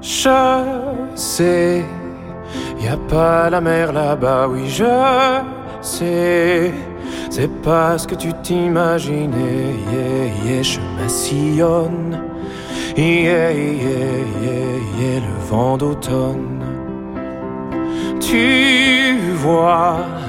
Je sais, y a pas la mer là-bas, oui je sais. C'est pas ce que tu t'imaginais, yeah, yeah, je m'assillonne, yeah, yeah, yeah, yeah, le vent d'automne. Tu vois,